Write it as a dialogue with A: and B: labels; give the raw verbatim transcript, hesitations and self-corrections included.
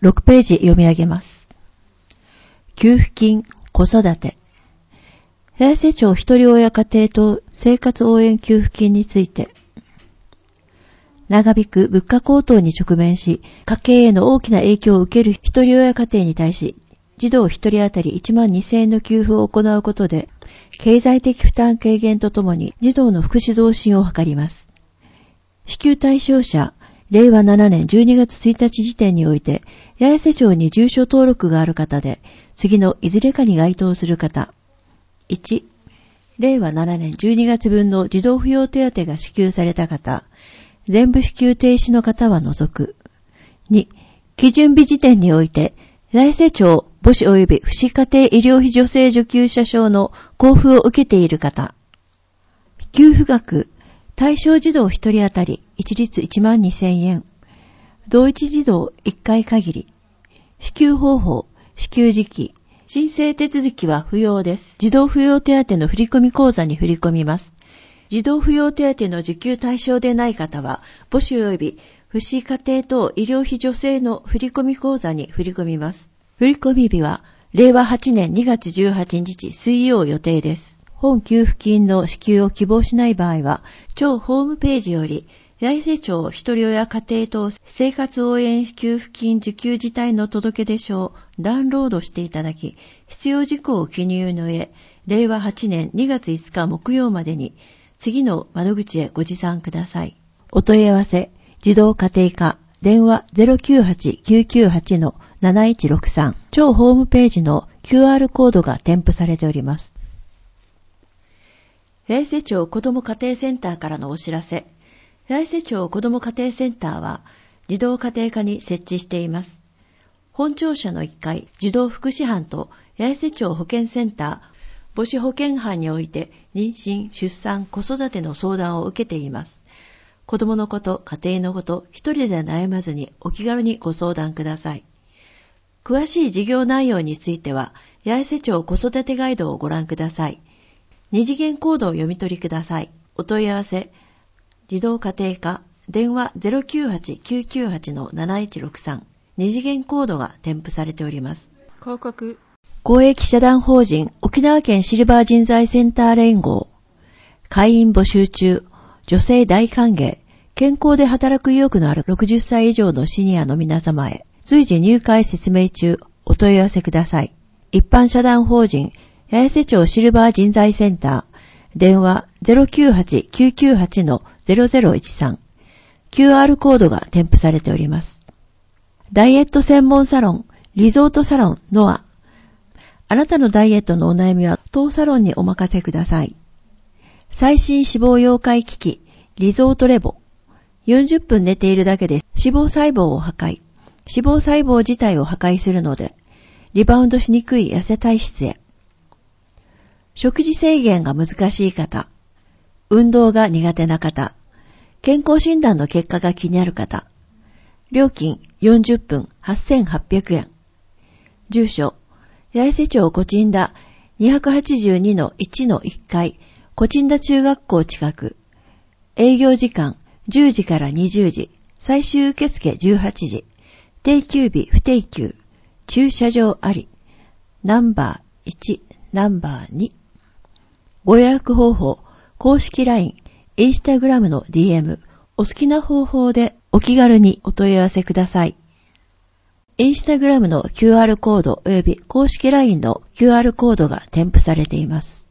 A: ろくページ読み上げます。給付金、子育て。八重瀬町ひとり親家庭等生活応援給付金について、長引く物価高騰に直面し、家計への大きな影響を受けるひとり親家庭に対し、児童ひとり当たりいちまんにせんえんの給付を行うことで、経済的負担軽減とともに児童の福祉増進を図ります。支給対象者、れいわななねんじゅうにがつついたち時点において、八重瀬町に住所登録がある方で、次のいずれかに該当する方。いち、れいわななねんじゅうにがつ分の児童扶養手当が支給された方、全部支給停止の方は除く。に、基準日時点において、八重瀬町母子及び父子家庭医療費助成受給者証の交付を受けている方。給付額、対象児童ひとり当たり一律いちまんにせんえん。同一児童いっかい限り。支給方法、支給時期。申請手続きは不要です。児童扶養手当の振込口座に振り込みます。児童扶養手当の受給対象でない方は、母子及び父子家庭等医療費助成の振込口座に振り込みます。振込日は、れいわはちねんにがつじゅうはちにち水曜予定です。本給付金の支給を希望しない場合は、町ホームページより、八重瀬町ひとり親家庭等生活応援給付金受給自体の届出書をダウンロードしていただき、必要事項を記入の上、れいわはちねんにがついつか木曜までに、次の窓口へご持参ください。お問い合わせ、児童家庭課、電話 ゼロきゅうはち きゅうきゅうはち のなないちろくさん、町ホームページの キューアール コードが添付されております。八重瀬町子ども家庭センターからのお知らせ。八重瀬町子ども家庭センターは、児童家庭課に設置しています。本庁舎のいっかい、児童福祉班と八重瀬町保健センター、母子保健班において、妊娠、出産、子育ての相談を受けています。子供のこと、家庭のこと、一人で悩まずにお気軽にご相談ください。詳しい事業内容については、八重瀬町子育てガイドをご覧ください。二次元コードを読み取りください。お問い合わせ、児童家庭課、電話 ゼロきゅうはち きゅうきゅうはち のなないちろくさん、二次元コードが添付されております。
B: 広告。
A: 公益社団法人沖縄県シルバー人材センター連合。会員募集中。女性大歓迎。健康で働く意欲のあるろくじゅっさい以上のシニアの皆様へ。随時入会説明中。お問い合わせください。一般社団法人八重瀬町シルバー人材センター。電話 ゼロきゅうはち きゅうきゅうはち のゼロゼロいちさん。キューアール コードが添付されております。ダイエット専門サロン、リゾートサロンノア。あなたのダイエットのお悩みは当サロンにお任せください。最新脂肪溶解機器、リゾートレボ。よんじゅっぷん寝ているだけで脂肪細胞を破壊。脂肪細胞自体を破壊するので、リバウンドしにくい痩せ体質へ。食事制限が難しい方、運動が苦手な方、健康診断の結果が気になる方、料金よんじゅっぷんはっせんはっぴゃくえん。住所、八重瀬町コチンダ にはちじゅうにのいちのいっかい、コチンダ中学校近く。営業時間じゅうじからにじゅうじ、最終受付じゅうはちじ、定休日不定休、駐車場あり。ナンバーいち、ナンバーに。ご予約方法、公式 ライン、インスタグラムの ディーエム、お好きな方法でお気軽にお問い合わせください。インスタグラムの キューアール コードおよび公式 ラインの キューアール コードが添付されています。